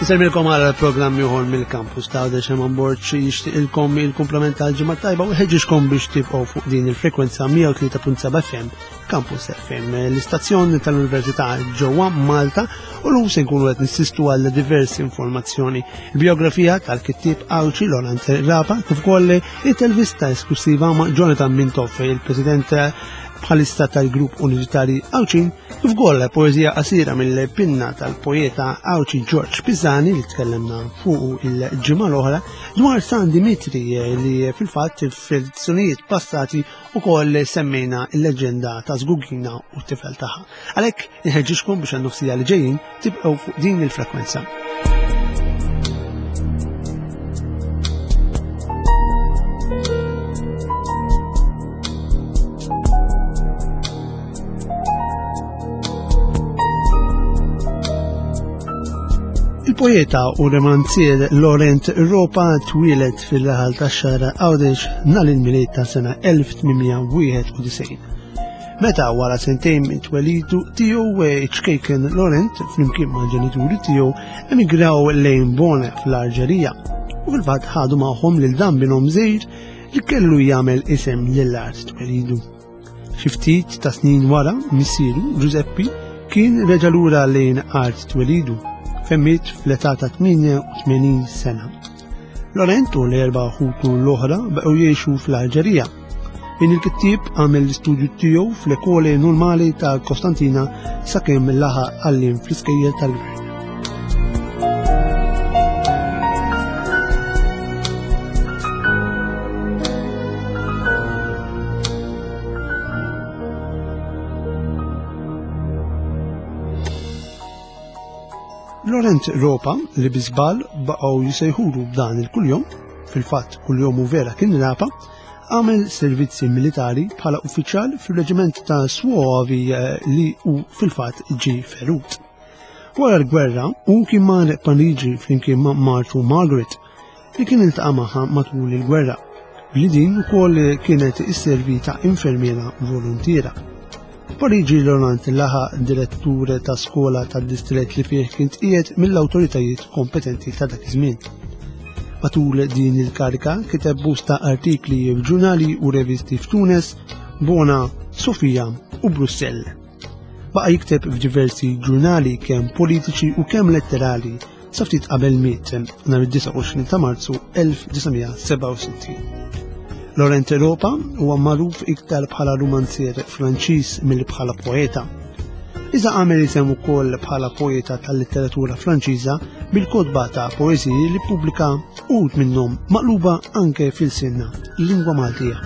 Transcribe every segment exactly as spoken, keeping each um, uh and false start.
Nsemmilkom għal programm ieħor mill-kampus ta' Għawdex hemm onboard xi jixtieqilkom il-kumplament tal-ġimgħa tajba u ħeġġixkom biex tibqgħu fuq din il-frekwenza mija u tlieta punt seba' F M Campus F M, l-istazzjon tal-Università ġewwa Malta u l se nkunu qed nissistu għal diversi informazzjoni. Il-biografija tal-kittieb Awċi Laurent Rapa kif ukoll intervista esklusiva ma' Jonathan Mintoff, il-President bħalissa tal-Grupp Universitari Awċin, kif ukoll poeżija qasira mill-pinna tal-poeta Awċi George Pisani li tkellemna fuq il-ġimgħa l-oħra dwar San Dimitri li fil-fatt fil-edizzjonijiet passati ukoll semmejna l-leġenda ta' Żgugina u t-tifel tagħha. Għalhekk inħeġġixkom biex għan-nofsija li ġejjin tibqgħu fuq din il-frekwenza. Il-poeta u romanzier Laurent Rapa twieled fil-laħal tax-xahar Għawdex nhar il-miliet ta' sena elf tminmija wieħed u disgħin. Meta wara sentejn mit-twelidu tiegħu ċkejken Laurent flimkien mal-ġenituri tiegħu emigraw lejn Bona fl-Alġerija u fil-fatt ħadu magħhom lil dan binhom żgħir li kellu jagħmel isem lill-art twelidu. Xi ftit ta' snin wara missieru Giuseppe kien reġa' lura lejn art twelidu femmit fl-età ta' tminja u tmenin sena. Laurent u l-erba' ħutu l-oħra baqgħu jgħixu fl-Alġerija. Min il-kittieb għamel l-istudju tiegħu fl-Ekole Normali ta' Kostantina sakemm laħaq għallim fl-iskejjel tal-Gvern. Laurent Rapa li biżbal baqgħu jisejħulu b'dan il-kuljum, fil-fatt kuljum u vera kien Rapa, għamel servizzi militari bħala uffiċjal fil-reġiment ta' Suavi li u fil-fatt ġie ferut. Wara l-gwerra u kien mar Pariġi flimkien ma' Martu Margaret li kien iltaqa' magħha matul il-gwerra, li din ukoll kienet isservi ta' infermiera volontiera. Pariġi Laurent laħaq direttur ta' skola tad-distrett li fih kien qiegħed mill-awtoritajiet kompetenti ta' dak iż-żmien. Matul din il-karika kiteb bosta artikli f'ġurnali u revisti f'Tunis, Bona, Sofija u Brussell. Baqa' jikteb f'diversi ġurnali kemm politiċi u kemm letterali sa ftit qabel miet nhar id-disa' u għoxrin ta' Marzu elf tisa' seba' u sittin. Laurent Rapa huwa magħruf iktar bħala romanzier Franċiż milli bħala poeta. Iżda għamel isem ukoll bħala poeta tal-litteratura Franċiża bil-kotba ta' poeżiji li ppubblika uħud minnhom maqluba anke fil-sinna lingwa Maltija.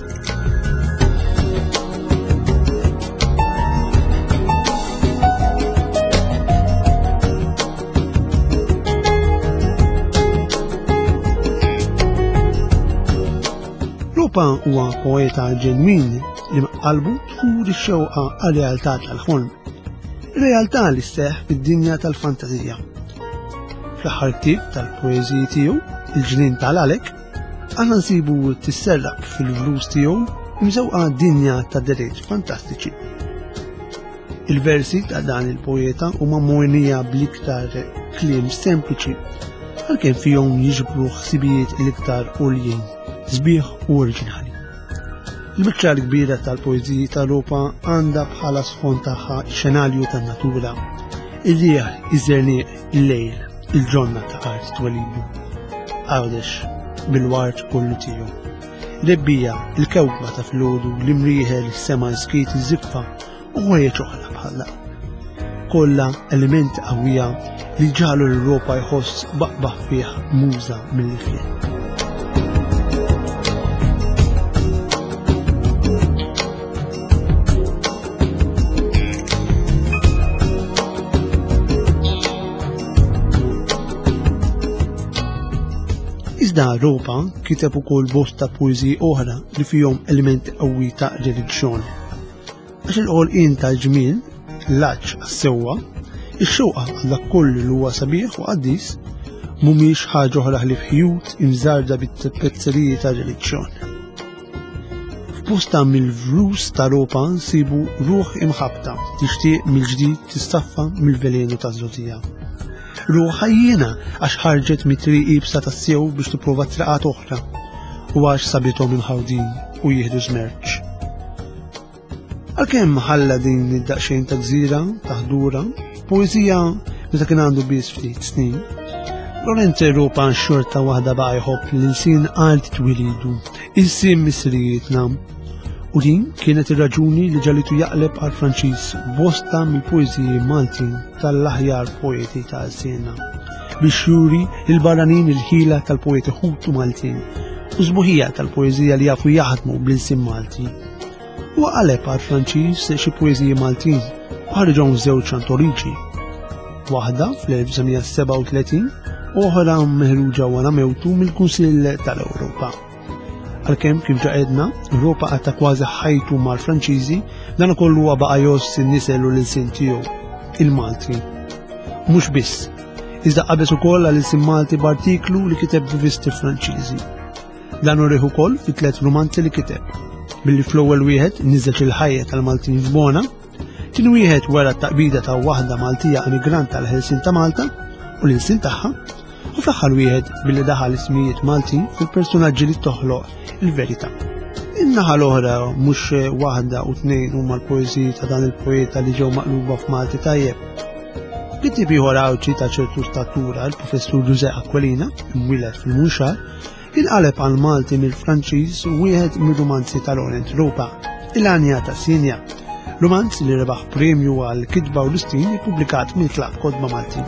Rapa huwa poeta ġenwin li qalbu tħur ix-xewqa għal-realtà tal-ħolm. Realtà li sseħħ fid-dinja tal-fantażija. Fl-aħħar ktieb tal-poeżiji tiegħu, Il-ġnien tal-Għalek, aħna nsibu tisserraq fil-flus tiegħu mżewqa dinja ta' deriet fantastiċi. Il-versi ta' dan il-poeta huma mwennija bl-iktar kliem sempliċi għalkemm fihom jiġbru ħsibijiet l-iktar għoljin, sbieħ u oriġinali. Il-biċċa l-kbira tal-poeżiji ta' Rapa għandha bħala sfond tagħha x-xenarju tan-natura, il-rieħ, iż-żernieq, il-lejl, il-ġonna ta' art twelidu, Għawdex bil-wart kollu tiegħu. Rebbija, il-kewkba ta' filgħodu, l-imrieħel, is-sema skit, iż-żiffa u ħwejjeġ oħra bħalla. Kollha elementi qawwija li ġalu l-Rapa jħoss baqbaħ fih muża mill-ifjen. Iżda Rapa kiteb ukoll bosta poeżiji oħra li fihom elementi qawwi ta' reliġjoni. Għax il-qolqien tal-ġmiel, l-għaġġ għas-sewwa, ix-xewqa għal dak kollu li huwa sabiħ u qaddis mhumiex ħaġa oħra ħlief ħjut imżarda bit-pezzeriji ta' reliġjoni. F'bosta mill-vrus ta' Rapa nsibu ruħ imħabbta tixtieq mill-ġdid tistaffa mill-velenu taż-żogħdija. ruħha jiena għax ħarġet mit-triq ibsa tas-sew biex tipprova traqat oħra u għax sabithom inħawdin u jieħdu żmerġ. Għalkemm ħalla din id-daqsxejn ta' gżira ta' ħdura, poeżija meta kien għandu biss ftit snin, Laurent Europa xorta waħda baqa' jħobb l-insin qalt twilidu, insim misrijietna. U din kienet ir-raġuni li ġalitu jaqleb għal Franċiż bosta mill-poeżiji Maltin tal-aħjar poeti ta' sena biex juri il-barranin il-ħila tal-poeti ħutu Maltin u żbuħija tal-poeżija li jafu jaħdmu bl-insim Malti. U għaleb għal Franċiż xi poeżiji Maltin ħarġhom żewġ antoloġi. Waħda fl-elf seba' u tletin u oħra meħruġa wara mewtu mill-Kunsill tal-Ewropa. Għalkemm kif ġaqedna, Europa għatta kważi ħajtu mal-Franċiżi, dan ukoll huwa baqa' joss in-nisel u l-insin tiegħu, il-Malti. Mhux biss, iżda qabeż ukoll għall-insin Malti b'artiklu li kiteb f'visti Franċiżi. Dan urih ukoll fi tliet romanzi li kiteb, billi fl-ewwel wieħed niżel il-ħajja tal-Maltin f'Bona, tieni wieħed wara t-taqbida ta' waħda Maltija emigrant tal-Ħelsien ta' Malta u l-insin tagħha, u fl-aħħar wieħed billi daħal ismijiet Maltin fil-personaġġi li toħloq il-verità. In-naħa l-oħra mhux waħda u tnejn huma l-poeżiji ta' dan il-poeta li ġew maqluba f'Malti tajjeb. Kittieb ieħor awċi ta' ċertu statura l-professur Giuseppe Acquilina, imwieled fil-Munxar, inqaleb għal Malti mill-Franċiż wieħed mir-romanzi ta' Laurent Europa, Il-Anja ta' Sinja, romanz li rebaħ premju għal kitba u l-istin ippubblikat mill-Klabb Kodba Malti.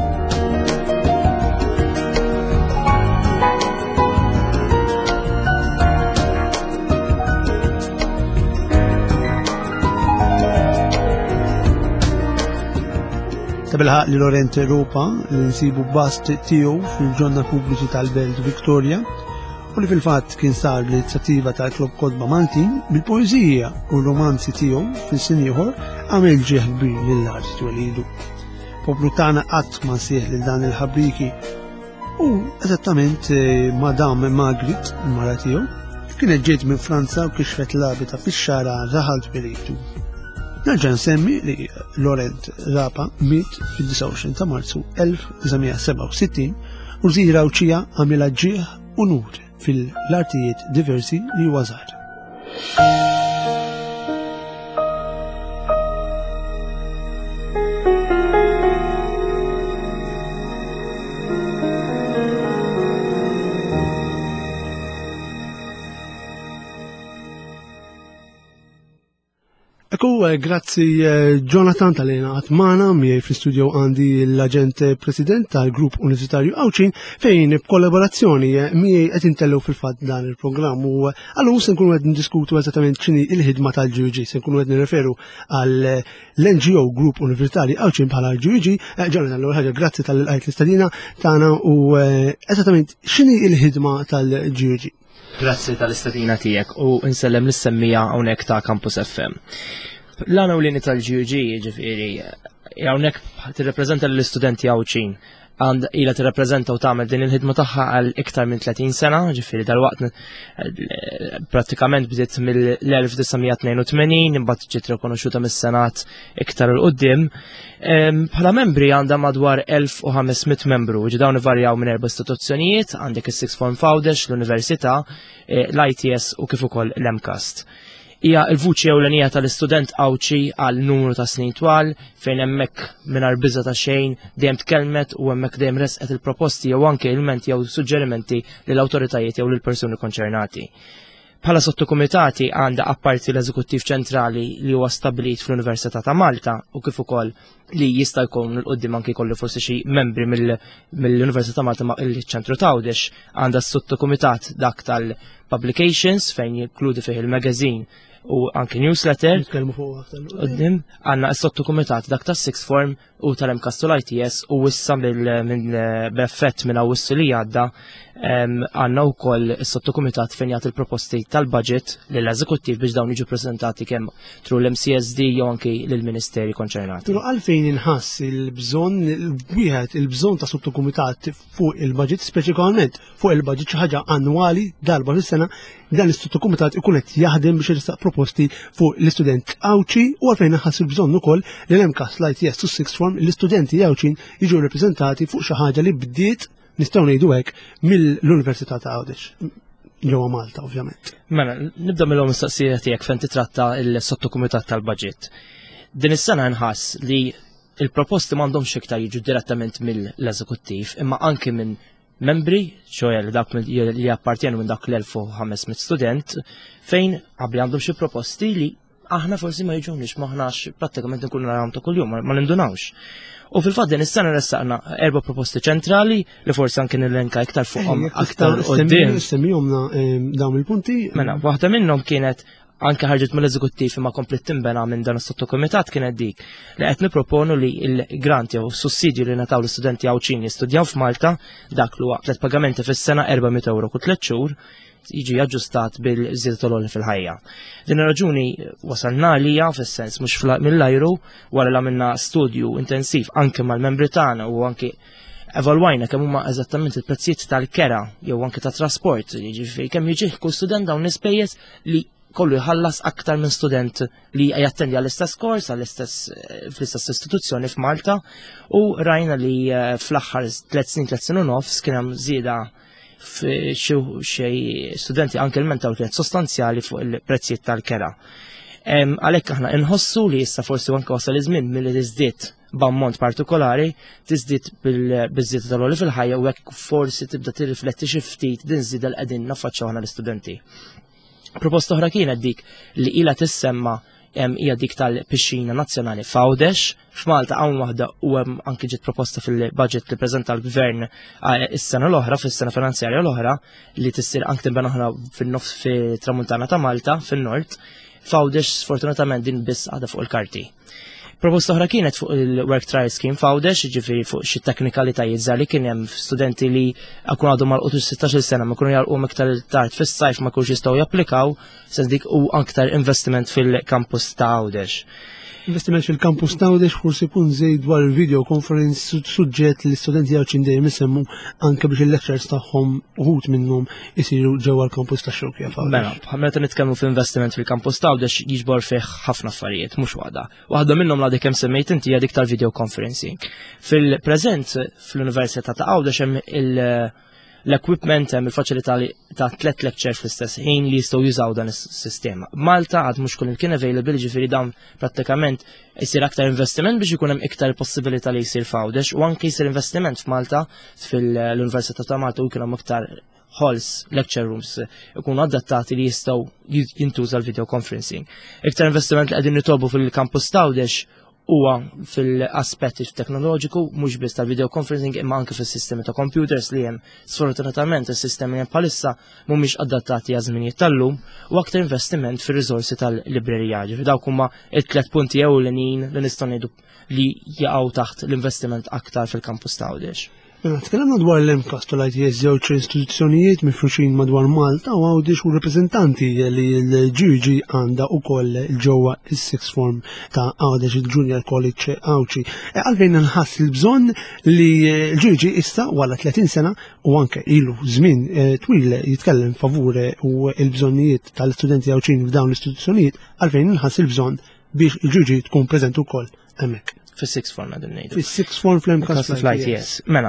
Tabilħaq li Laurent Europa li nsibu bast tiegħu fil-ġonna pubbliċi tal-Belt Victoria u li fil-fatt kien sar l-inizjattiva tal-Klabb Kodba Maltin bil-poeżija u r-romanzi tiegħu fis-sin ieħor għamel ġieħ kbir lill-art twelidu. Poplu tagħna qatt ma nsieħ lil dan il-ħabbriki u eżattament Madame Margaret, il-mara tiegħu, kienet ġiet minn Franza u kixfet l-abita fix-xara raħal twelidu. Nerġa' nsemmi li Laurent Rapa miet fid-disa' u għoxrin ta' Marzu elf tis'mija seba' u sittin u żira Awċija għamilha ġieħ u nur fil-artijiet diversi li huwa żar. Ekku, grazzi Jonathan tal-lejna għatmana miej fil-studio għandi l-aġent president tal-Grupp Universitarju Awċin fejn b'kollaborazzjoni miej qed intellew fil-fatt dan il-programm u għallu se nkunu qed ndiskutu eżattament x'inhi il-ħidma tal-G U G, se nkunu qed nirreferu għal l-N G O Grupp Universitarju Awċin bħala G U G. Jonathan, l-ewwel ħaġa grazzi tal-qajt l-istadina tagħna u eżattament x'inhi il-ħidma tal-G U G. Grazzi tal-istadina tiegħek u nsellem l-semmija hawnhekk ta' Campus F M. L-għana u l-lini tal-G U G, ġifiri, hawnhekk tirrepreżenta l-istudenti Awċin, għand ila tirrepreżenta u tagħmel din il-ħidma tagħha għal iktar minn tletin sena, ġifiri dal-waqt prattikament bdiet mill-elf tis'mija tnejn u tmenin, imbagħad ġiet rikonoxxuta mis-Senat iktar il qudiem. Bħala membri għandha madwar elf u ħamesmien membru, ġi dawn ivarjaw minn erba' istituzzjonijiet, għandek is-Sixth Form Fawdex, l-Università, l-I T S u kif ukoll l-Emcast. Hija l-vuċi ewlenija tal-istudent Awċi għal numru ta' snin twal fejn hemmhekk mingħajr biża' ta' xejn dejjem tkellmet u hemmhekk dejjem resqet il-proposti jew anke ilmenti jew suġġerimenti lill-awtoritajiet jew lill-persuni konċernati. Bħala sottokumitati għandha apparti l-Eżekuttiv Ċentrali li huwa stabbilit fl-Università ta' Malta u kif ukoll li jista' jkun l qudiem anke jkollu forsi xi membri mill-Università ta' Malta ma' il-ċentru Tawdex għandha s-sottokumitat dak tal-Publications fejn jinkludi fih il-magazine u anke newsletter. Qudiem għandna s-sottokumitat dak tas-Sixth Form u tal-Emcast u l-I T S u issa b'effett minn Awwissu li għadda għandna wkoll is-sottokumitat fejn jagħti il-proposti tal-budget lill-eżekuttiv biex dawn jiġu ppreżentati kemm tru l-M C S D jew anke lill-Ministeri konċernati. Però għalfejn inħass il-bżonn wieħed il-bżonn ta' sottokumitat fuq il-budget, speċikalment fuq il-budget xi ħaġa annwali darba fis-sena dan l-istitut ikun qed jaħdem biex jistaq proposti fuq l-istudent Awċi u għalfejn ħass il-bżonn ukoll li l-MCAS l-I T S u sixth form l-istudenti Awċin jiġu rappreżentati fuq xi ħaġa li bdiet nistgħu ngħidu hekk mill-Università ta' Għawdex ġewwa Malta ovvjament. Mela, nibda mill-ewwel mistaqsija tiegħek fejn titratta l-sottokumitat tal-Baġit. Din is-sena nħass li il-proposti m'għandhomx iktar jiġu direttament mill-eżekuttiv imma anke minn membri, ċoja li dak li appartjenu minn dak l-elf u ħamesmiet student, fejn għabli għandhom xi proposti li aħna forsi ma jiġunix, maħnax prattikament nkunu narawhom ta' kuljum, ma nindunawx. U fil-fatt din is-sena ressaqna erba' proposti ċentrali li forsi anke nillenka iktar fuqhom aktar qudiem. Semmihomna dawn il-punti. Mela, waħda minnhom kienet anke ħarġet mill-eżekuttiv imma komplet tinbena minn dan is-sottokumitat kienet dik li qed nipproponu li l-grant jew sussidju li nataw l-istudenti Awċin jistudjaw f'Malta dak li huwa tliet pagamenti fis-sena erba'miet euro kull tliet xhur jiġi aġġustat bil-żieda tal-għolja fil-ħajja. Din ir-raġuni wasalna għalija fis-sens mhux mill-ajru wara li għamilna studju intensiv anke mal-membri tagħna u anke evalwajna kemm huma eżattament il-prezzijiet tal-kera jew anke tat trasport, jiġifieri kemm jiġi kull student dawn l-ispejjeż li kollu jħallas aktar minn student li jattendi għall-istess kors, għall-istess fl-istess istituzzjoni f'Malta u rajna li fl-aħħar tliet snin, tliet snin u nofs kien hemm żieda f'xi studenti anke l-mentaw kienet sostanzjali fuq il-prezzijiet tal-kera. Għalhekk aħna inħossu li issa forsi anke wasal iż-żmien milli tiżdied b'ammont partikolari tiżdied bil-żieda tal-għolja fil-ħajja u hekk forsi tibda tirrifletti xi ftit din żieda l qegħdin naffaċċaw aħna l-istudenti. Proposta oħra kienet dik li ilha tissemma hija dik tal-pixxina nazzjonali f'Għawdex f'Malta hawn waħda u hemm anke ġiet proposta fil-budget li preżenta l-Gvern is-sena l-oħra fis-sena finanzjarja l-oħra li tissir anke tinbena oħra fin-nofs fit-Tramuntana ta' Malta fin-Nord. F'Għawdex sfortunatament din biss għadha fuq il-karti. Proposta oħra kienet fuq il-Work Trial Scheme f'Għawdex, ġifieri fuq xi teknikalitajiet żgħar li kien hemm studenti li jkunu għadhom malqutu sittax-il sena ma jkunu jalqu iktar tard fis-sajf ma jkunux jistgħu japplikaw sens dik u aktar investiment fil-kampus ta' Għawdex. Investiment fil-kampus ta' Għawdex forsi jkun żejt dwar il-video conference suġġett li studenti Awċin dejjem isemmu anke biex il-lectures tagħhom uħud minnhom isiru ġewwa l-kampus ta' Xewkija f'Għawdex. Mela, meta nitkellmu f'investiment fil-kampus ta' Għawdex jiġbor fih ħafna affarijiet mhux waħda. Waħda minnhom la kemm semmejt inti hija dik tal-video conferencing. Fil-preżent fl-Università ta' Għawdex hemm il- l-equipment hemm il-faċilità ta' tliet lectures fl-istess ħin li jistgħu jużaw dan is-sistema. Malta għad mhux kull kien available ġifieri dawn prattikament jsir aktar investiment biex ikun hemm iktar possibilità li jsir f'Għawdex u anke jsir investiment f'Malta fil-Università ta' Malta u jkun hemm iktar halls, lecture rooms ikunu adattati li jistgħu jintuża l-video conferencing. Iktar investiment li qegħdin nitolbu fil-kampus ta' Għawdex huwa fil-aspett teknoloġiku mhux biss tal-video conferencing imma anke fis-sistemi ta' computers li hemm sfortunatament is-sistemi hemm bħalissa mhumiex adattati għaż-żminijiet tal-lum u aktar investiment fir-riżorsi tal-librerija. Ġifieri dawk huma t-tliet punti ewlenin li nistgħu ngħidu li jaqgħu taħt l-investiment aktar fil-kampus ta' Għawdex. Tkellimna dwar l-MCAS tal-I T S żewġ istituzzjonijiet mifruxin madwar Malta u Għawdex u rappreżentanti li l-G U G għandha wkoll ġewwa is-sixth form ta' Għawdex il-Junior College Awċi. Għalfejn nħass il-bżonn li l-G U G issa wara tletin sena u anke ilu żmien twil jitkellem favur u l-bżonnijiet tal-istudenti Awċin f'dawn l-istituzzjonijiet għalfejn nħass il-bżonn biex il-G U G tkun preżenti wkoll hemmhekk. Fis-sixth form għadin ngħidu. Fis-sixth form fl-MCAS fl-I T S. Mela,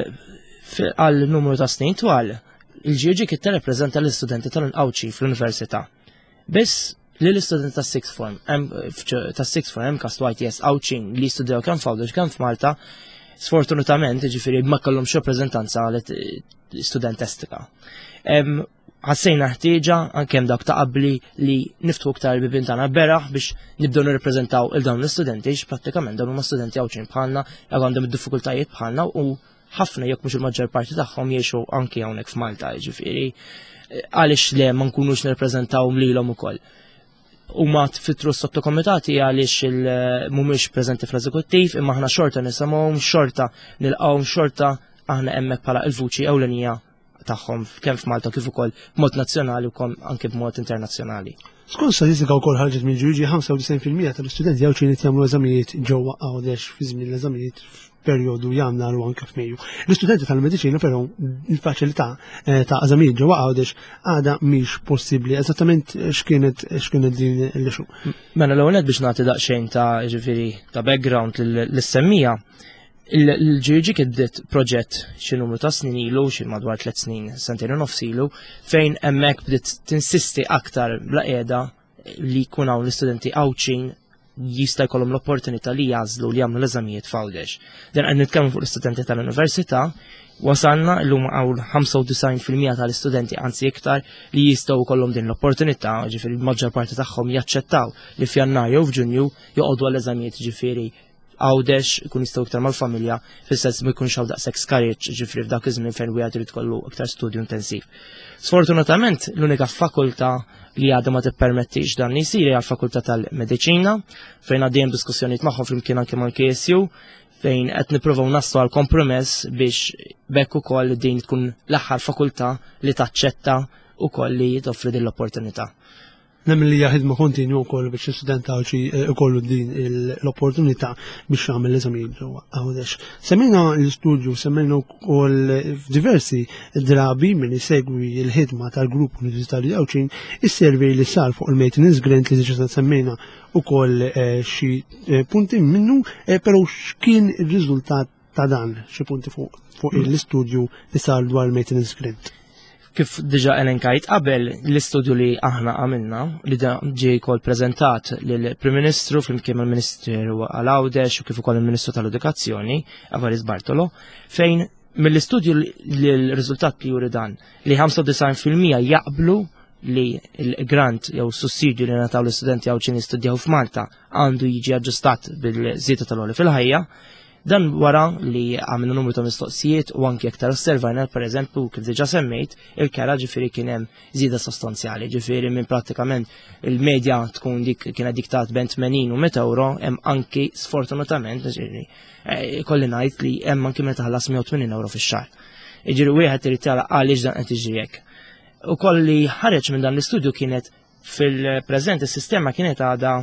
għal numru ta' snin twal, il-G U G kien tirrappreżenta l-istudenti tal-Awċi fl-Università. Biss li l-istudenti ta' sixth form, ta' sixth form MCAS u I T S Awċin li jistudjaw kemm f'Għawdex kemm f'Malta, sfortunatament ġifieri ma kellhomx rappreżentanza studentestika. Ħassejna ħtieġa anke hemm dawk ta' qabli li niftu iktar il-bibien tagħna beraħ biex nibdew nirrappreżentaw il dawn l-istudenti x prattikament dawn huma studenti Awċin bħalna jekk għandhom id-diffikultajiet bħalna u ħafna jekk mhux il-maġġor parti tagħhom jgħixu anke hawnhekk f'Malta, jiġifieri għaliex le ma nkunux nirrappreżentawhom lilhom ukoll. Huma tfittru s-sottokomitati għaliex mhumiex preżenti fl-eżekuttiv imma aħna xorta nisimgħuhom, xorta nilqgħuhom, xorta aħna hemmhekk bħala l-vuċi ewlenija tagħhom kemm f'Malta kif ukoll b'mod nazzjonali u anke b'mod internazzjonali. Skont statistika wkoll ħarġet mill-G U G ħamsa u tisgħin fil-mija tal-istudenti Awċin qed jagħmlu eżamijiet ġewwa Għawdex fi żmien l-eżamijiet perjodu jannar u anke f'Mejju. L-istudenti tal-mediċina però il-faċilità ta' eżamijiet ġewwa Għawdex għadha mhix possibbli. Eżattament x'kienet x'kienet din l-ixu. Mela l-ewwel biex nagħti daqsxejn ta' ġifieri ta' background lis-semmija. Il-G U G kienet proġett xi numru ta' snin ilu, xi madwar tliet snin, sentejn u nofs ilu, fejn hemmhekk bdiet tinsisti aktar bla qiegħda li jkun hawn l-istudenti Għawċin jista' jkollhom l-opportunità li jażlu li jagħmlu l-eżamijiet f'Għawdex. Dan qed nitkellmu fuq l-istudenti tal-università, wasalna llum hawn ħamsa u tisgħin fil-mija tal-istudenti anzi iktar li jistgħu jkollhom din l-opportunità, ġifieri l-maġġor parti tagħhom jaċċettaw li f'Jannar jew f'Ġunju joqogħdu għall-eżamijiet ġifieri Għawdex ikun jistgħu iktar mal-familja fis-sens ma jkunx hawn daqshekk skarriġ ġifieri f'dak iż-żmien fejn wieħed irid kollu iktar studju intensiv. Sfortunatament l-unika fakultà li għadha ma tippermettix dan li jsir hija l-Fakultà tal-Mediċina fejn għaddejjem diskussjonijiet magħhom flimkien anke mal-K S U fejn qed nippruvaw naslu għal kompromess biex bekk ukoll din tkun l-aħħar fakultà li taċċetta ukoll li toffri din l-opportunità. Nemmen li jaħidma kontinju wkoll biex l-istudent Għawċi ikollu din l-opportunità biex jagħmel l-eżamijiet ġewwa Għawdex. Semmejna l-istudju, semmejna wkoll f'diversi drabi min isegwi l-ħidma tal-Grupp Universitarju Għawċin is-survey li sar fuq il-maintenance grant li diġà semmejna ukoll xi punti minnu, però x'kien ir-riżultat ta' dan xi punti fuq l-istudju li sar dwar il-maintenance grant. Kif diġa elenkajt qabel l-istudju li aħna għamilna li ġie wkoll preżentat lill-Prim Ministru flimkien mal-Ministeru għal Għawdex u kif ukoll il-Ministru tal-Edukazzjoni Avaris Bartolo fejn mill-istudju l-riżultat li juri dan li ħamsa u tisgħin fil-mija jaqblu li l-grant jew sussidju li nataw l-istudenti Għawċin jistudjaw f'Malta għandu jiġi aġġustat bil-żieda tal-għoli fil-ħajja. Dan wara li għamilna numru ta' mistoqsijiet u anki aktar osservajna pereżempju kif diġà semmejt il-kera ġifieri kien hemm żieda sostanzjali, ġifieri minn prattikament il-medja tkun dik kienet diktat bejn tmenin u meta euro, hemm anki sfortunatament ġifieri kolli ngħid li hemm anki meta ħallas mija u tmenin euro fix-xahar. Jiġifieri wieħed irid jara għaliex dan qed jiġi hekk. Ukoll li ħareġ minn dan l-istudju kienet fil-preżent is-sistema kienet għadha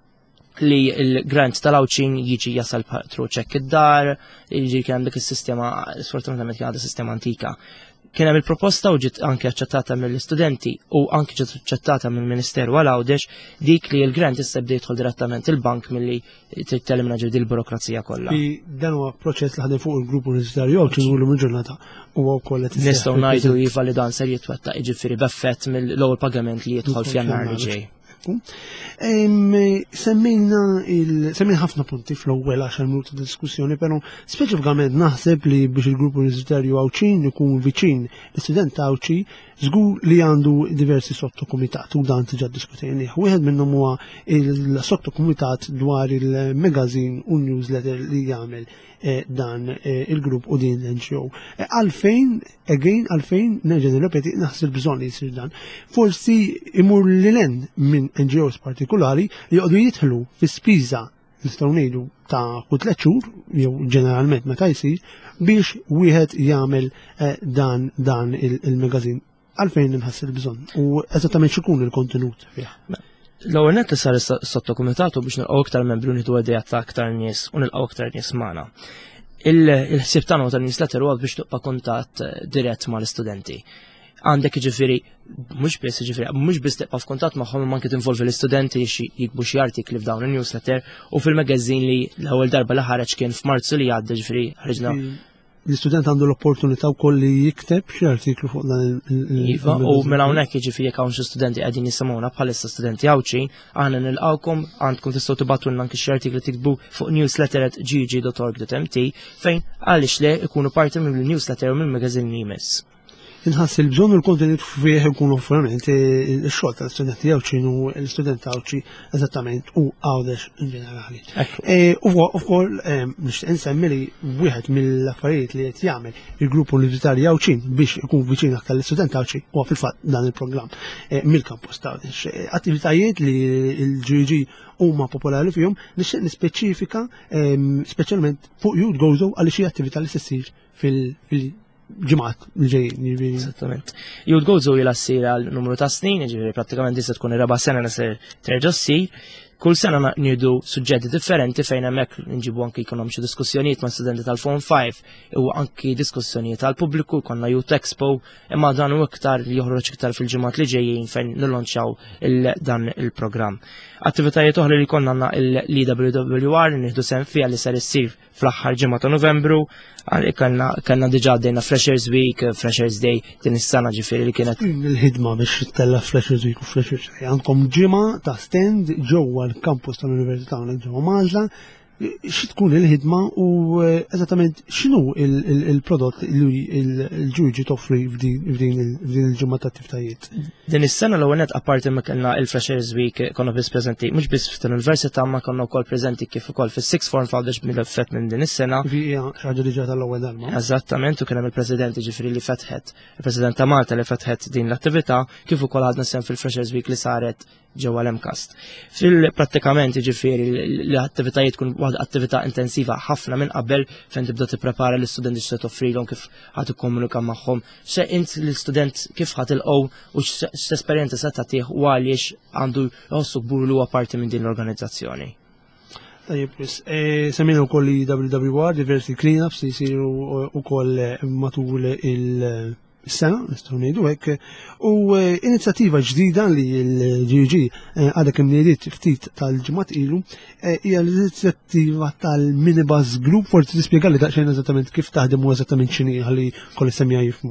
li l-grant tal-Għawċin jiġi jasal tru ċekk id-dar, jiġi kien dik is-sistema, sfortunatament kien għadha sistema antika. Kien hemm il-proposta u ġiet anke aċċettata mill-istudenti u anke ġiet aċċettata mill-Ministeru għal Għawdex dik li l-grant issa bdejt jidħol direttament il-bank milli trid telimina ġi l-burokrazija kollha. Dan huwa proċess li ħadem fuq il-Grupp Universitarju Għawċin u l-ġurnata huwa wkoll qed nistgħu ngħidu iva li dan ser jitwettaq jiġifieri b'effett mill-ewwel pagament li jidħol f'Jannar li ġej. Semmejna semmejna ħafna punti fl-ewwel għaxar minuti ta' diskussjoni, però speċifikament naħseb li biex il-Grupp Universitarju Għawċin ikun viċin l-istudent Għawċi żgur li għandu diversi sottokumitat u dan diġà diskutejnih. Wieħed minnhom huwa il-sottokumitat dwar il-magazine u newsletter li jagħmel dan il-grupp u din l-N G O. Għalfejn, again, għalfejn, nerġa' nirrepeti, naħseb bżonn li jsir dan. Forsi imur lilen minn N G Os partikolari li jqogħdu jidħlu fi spiża nistgħu ngħidu ta' kull tliet xhur jew ġeneralment meta jsir biex wieħed jagħmel dan dan il-magazin. Għalfejn inħass il-bżonn u eżattament x'ikun il-kontenut fih. L-ewwel nett li sar is-sottokumitatu biex nilqgħu aktar membri nieħdu idea ta' aktar nies u nilqgħu aktar nies magħna. Il-ħsieb tagħna tan-newsletter huwa biex tibqa' kuntatt dirett mal-istudenti. Għandek jiġifieri mhux biss jiġifieri mhux biss tibqa' f'kuntatt magħhom imma anke tinvolvi l-istudenti jikbu xi artikli f'dawn in-newsletter u fil-magazzin li l-ewwel darba li ħareġ kien f'Marzu li għadda jiġifieri ħriġna l-istudent għandu l-opportunità wkoll li jikteb xi artiklu fuq dan il- Iva, u minn hawnhekk jiġifieri jekk hawn xi studenti qegħdin jisimgħuna bħalissa studenti Għawċin, aħna nilqgħukom għandkom tistgħu tibatulna anke xi artikli tikbu fuq newsletter at g g dot org dot m t fejn għaliex le ikunu parti mill-newsletter u mill-magażin li jmiss. Inħass il-bżonn u l-kontenut fih ikun ovvjament ix-xogħol tal-istudenti Għawċin u l-istudent Għawċi eżattament u Għawdex in ġenerali. U wkoll nixtieq insemmi li wieħed mill-affarijiet li qed jagħmel il-Grupp Universitarju Għawċin biex ikun viċin aktar l-istudent Għawċi huwa fil-fatt dan il-programm mill-kampus ta' Għawdex. Attivitajiet li l-G G huma popolari fihom nixtieq nispeċifika speċjalment fuq Youth Gozo għaliex hija attività li se ssir fil- ġimgħat ġejjin. Esattament. Youth Gozo ilha ssir għal numru ta' snin, ġifieri prattikament issa tkun ir-raba' sena li ser terġa' ssir. kull sena nieħdu suġġetti differenti fejn hemmhekk nġibu anki jkun xi diskussjonijiet ma' studenti tal-Form five u anki diskussjonijiet tal-pubbliku, konna Youth Expo, imma dan u iktar li joħroġ iktar fil-ġimgħat li ġejjin fejn nillanċjaw dan il-programm. Attivitajiet oħra li konna għandna l-E W W R nieħdu sehem fiha li ser issir fl-aħħar ġimgħa ta' Novembru, kellna diġà għaddejna Freshers Week, Freshers Day din is-sena ġifieri li kienet. Il-ħidma biex tella Freshers Week u Freshers Day għandkom ġimgħa ta' stand ġewwa l-kampus tal-Università ġewwa Malta. Xi tkun il-ħidma u eżattament x'inhu il-prodott li l-ġuġi toffri f'din il-ġimgħa ta' attivitajiet? Din is-sena l-ewwel nett apparti ma kellna il-Freshers Week konna biss preżenti mhux biss fl-Università ma konna wkoll preżenti kif ukoll fis-Sixth Form Founders mill-effett minn din is-sena. Hija xi ħaġa diġà tal-ewwel darba. Eżattament, u kien hemm il-President ġifieri li fetħet, il-President ta' Malta li fetħet din l-attività kif ukoll għadna sehem fil-Freshers Week li saret ġewwa l-Emcast. Fil-prattikament ġifieri l-attivitajiet tkun waħda attività intensiva ħafna minn qabel fejn tibda tipprepara l-istudenti x'se toffrilhom kif ħadd ikkomunika magħhom, se int l-istudent kif ħadd ilqgħu u x'esperjenza se tagħtih u għaliex għandu jħossu gbur li huwa parti minn din l-organizzazzjoni. Tajjeb, semmejna wkoll li W W R diversi cleanups li jsiru wkoll matul il- sena, nistgħu ngħidu hekk, u inizjattiva ġdida li l-G G għadha kemm ngħidiet ftit tal-ġimgħat ilu hija l-inizjattiva tal-Minibus Group, forsi tispjega li daqsxejn eżattament kif taħdem u eżattament x'inhi ħalli koll semmija jifhmu.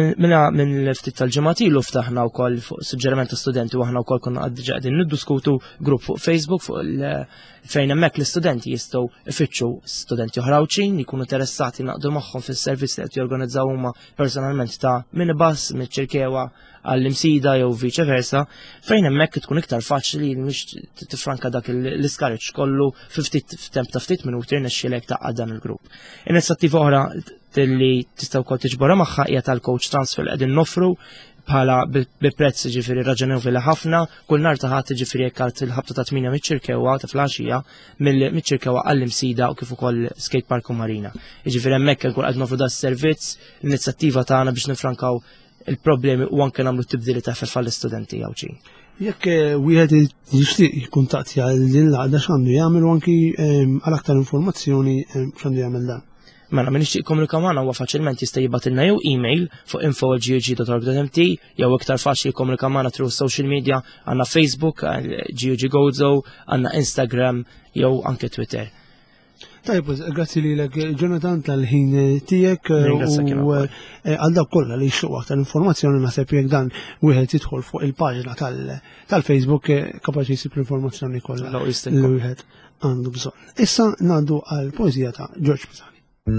Minn ftit tal-ġimgħat ilu ftaħna wkoll fuq suġġeriment ta' studenti u aħna wkoll konna qegħdin niddiskutu grupp fuq Facebook fuq fejn hemmhekk l-istudenti jistgħu ifittxu studenti oħrawċin li jkunu interessati naqdu magħhom fis-servizz li qed jorganizzaw huma personalment ta' minibus miċ-ċirkewa għall-imsida jew vice versa, fejn hemmhekk tkun iktar faċli li mhux tifranka dak l-iskariġġ kollu f'temp ta' ftit minuti irnexxielek taqgħad dan il-grupp. Inizjattiva oħra li tistgħu wkoll tiġborha magħha hija tal-coach transfer li qegħdin noffru bħala bi prezz ġifieri raġonevoli ħafna, kull nhar ta' ħadd ġifieri jekk għad il-ħabta ta' tmien miċ-ċirkewa ta' flaxija mill-ċirkewa għall-imsida u kif ukoll skate park u marina. Jiġifieri hemmhekk nkun qed nofru da' servizz, l-inizjattiva tagħna biex nifrankaw il-problemi u anke nagħmlu tibdili ta' fall-istudenti jawċin. Jekk wieħed jixtieq jikkuntattja lil għadha x'għandu jagħmel u anki għal aktar informazzjoni x'għandu jagħmel dan. Mela min ixtieq jikkomunika magħna huwa faċilment jista' jibgħatilna jew email fuq info at g g dot org dot m t jew iktar faċli jikkomunika magħna through social media għandna Facebook, G U G Gozo, għandna Instagram jew anke Twitter. Tajb, grazzi lilek Jonathan tal-ħin tiegħek u għal dawk kollha li jixtiequ aktar informazzjoni naħseb jekk dan wieħed jidħol fuq il-paġna tal-Facebook kapaċi jsib l-informazzjoni kollha li wieħed għandu bżonn. Issa ngħaddu għall poeżija ta' George Pisani.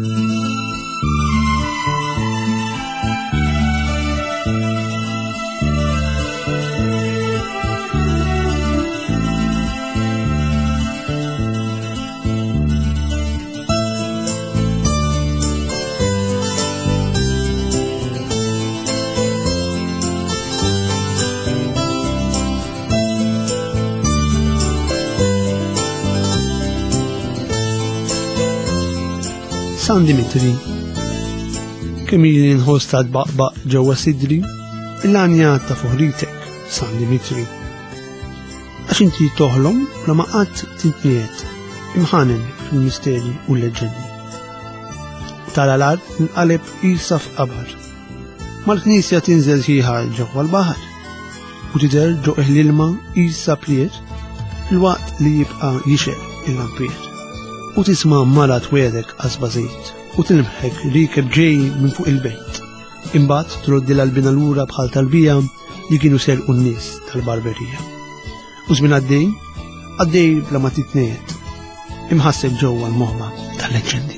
San Dimitri, kemm ili nħoss ta' tbaqbaq ġewwa sidri, il-għanjat ta' fuħritek, San Dimitri. Għax inti toħlom la ma qatt tintniet, imħanen fil-misteri u l-leġendi. Tal-alard nqaleb isa f'qabar, mal-knisja tinżel ħieħa ġewwa l-baħar, u tidher ġo l-ilma isa pliet, il-waqt li jibqa' jixeq il-lampier. U tisma' mara twedek qasba żejt u tilmħek rikeb ġej minn fuq il-bejt. Imbagħad troddi l-albina lura bħal talbija li kienu serqu n-nies tal-barberija. U żmien għaddej, għaddej bla ma titniet, imħasseb ġewwa l-moħba tal-leġendi.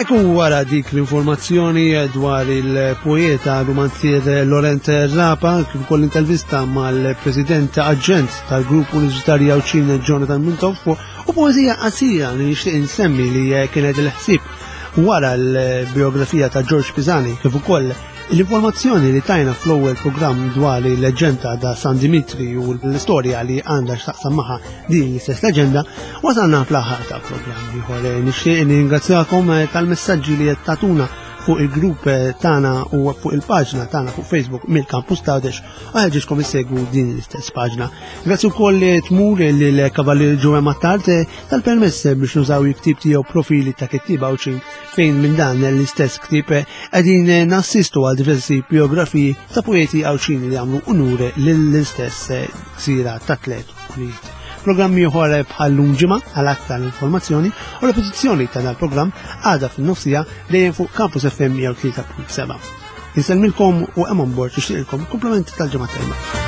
Ekku wara dik l-informazzjoni dwar il-poeta romanzier Laurent Rapa, kif ukoll intervista mal-President Aġġent tal-Grupp Universitarju Awċin Jonathan Mintoff u poeżija qasira li nixtieq insemmi li kienet il-ħsieb wara l-biografija ta' George Pisani, kif ukoll l-informazzjoni li tajna fl-ewwel programm dwar il-leġenda da San Dimitri u l-istorja li għandha x'taqsam magħha din l-istess leġenda, wasalna fl-aħħar tal-programm ieħor. Nixtieq ningrazzjakom tal-messaġġi li qed tagħtuna fuq il-grupp tagħna u fuq il-paġna tagħna fuq Facebook mill-Campus Tgħodex u ħeġġitkom issegwu din l-istess paġna. Grazzi wkoll tmur lill-Kavallier Ġew Mattart tal-permess biex nużaw il-ktieb tiegħu profili ta' kittieba Awċin fejn minn dan l-istess ktieb qegħdin nassistu għal diversi biografiji ta' poeti Awċini li għamlu unur lill-istess ksira ta' tliet kulijiet. Programmi oħra bħal-lum ġimgħa għal aktar informazzjoni u repetizzjoni ta' dal-programm għadha fin-nofsija dejjem fuq Campus F M mija tlieta punt seba'. Insellmilkom u hemm on board ixtieqilkom komplimenti tal-ġimgħa tajba.